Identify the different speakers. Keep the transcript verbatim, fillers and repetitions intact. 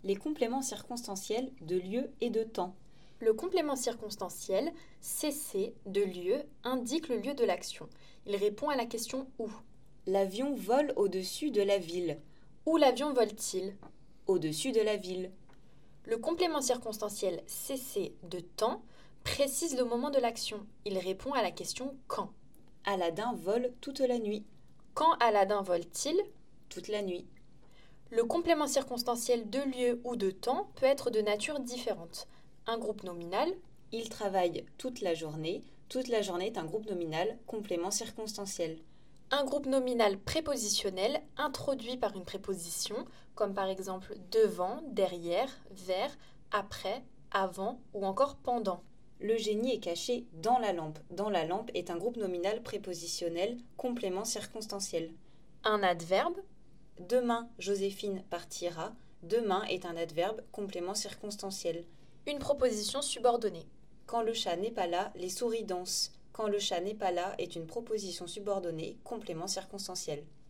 Speaker 1: Les compléments circonstanciels de lieu et de temps.
Speaker 2: Le complément circonstanciel C C de lieu indique le lieu de l'action. Il répond à la question où.
Speaker 1: L'avion vole au-dessus de la ville.
Speaker 2: Où l'avion vole-t-il?
Speaker 1: Au-dessus de la ville.
Speaker 2: Le complément circonstanciel C C de temps précise le moment de l'action. Il répond à la question quand.
Speaker 1: Aladin vole toute la nuit.
Speaker 2: Quand Aladin vole-t-il?
Speaker 1: Toute la nuit.
Speaker 2: Le complément circonstanciel de lieu ou de temps peut être de nature différente. Un groupe nominal.
Speaker 1: Il travaille toute la journée. Toute la journée est un groupe nominal, complément circonstanciel.
Speaker 2: Un groupe nominal prépositionnel introduit par une préposition, comme par exemple devant, derrière, vers, après, avant ou encore pendant.
Speaker 1: Le génie est caché dans la lampe. Dans la lampe est un groupe nominal prépositionnel, complément circonstanciel.
Speaker 2: Un adverbe.
Speaker 1: Demain, Joséphine partira. Demain est un adverbe, complément circonstanciel.
Speaker 2: Une proposition subordonnée.
Speaker 1: Quand le chat n'est pas là, les souris dansent. Quand le chat n'est pas là est une proposition subordonnée, complément circonstanciel.